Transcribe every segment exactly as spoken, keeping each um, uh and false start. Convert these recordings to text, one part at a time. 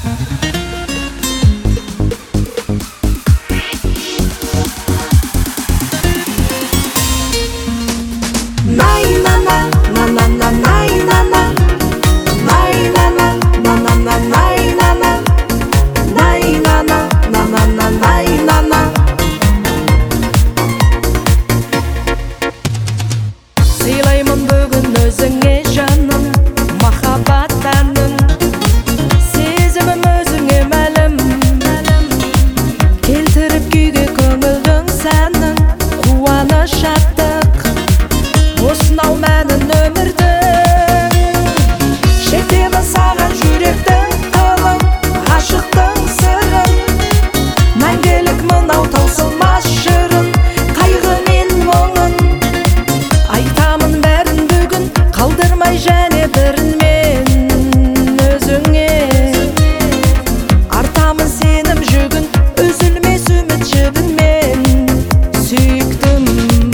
Сыйлаймын бүгін өзіңе жаным, махаббат әнін. Сезімім өзіңе мәлім, келтіріп күйге көңілдің сәнін. Қуаныш шаттық, осынау мәнін өмірдің. Жетемін саған жүректің қылын, ғашықтың сырын. Мәңгілік мынау таусылмас жырын, қайғы мен мұңын. Айтамын бәрін бүгін, қалдырмай және бірін мен өзіңе. Артамын сенім жүгін, үзілмес үміт жібінмен. Сүйіктім,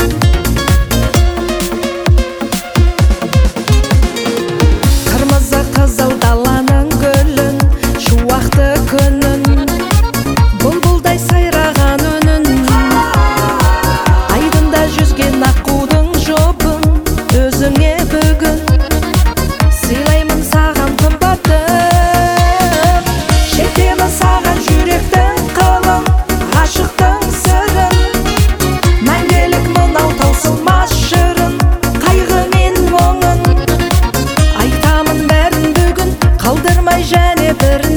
қырмызы қызыл даланың гүлін, шуақты күнін, бұлбұлдай сайраған үнін. Айдында жүзген аққудың жопын, өзіңе бүгін сыйлаймын саған қымбаттым. Жетемін саған жүректің қылын, ғашықтың сырын. Мәңгілік мынау таусылмас жырын, қайғы мен мұңын. Айтамын бәрін бүгін, қалдырмай және бірін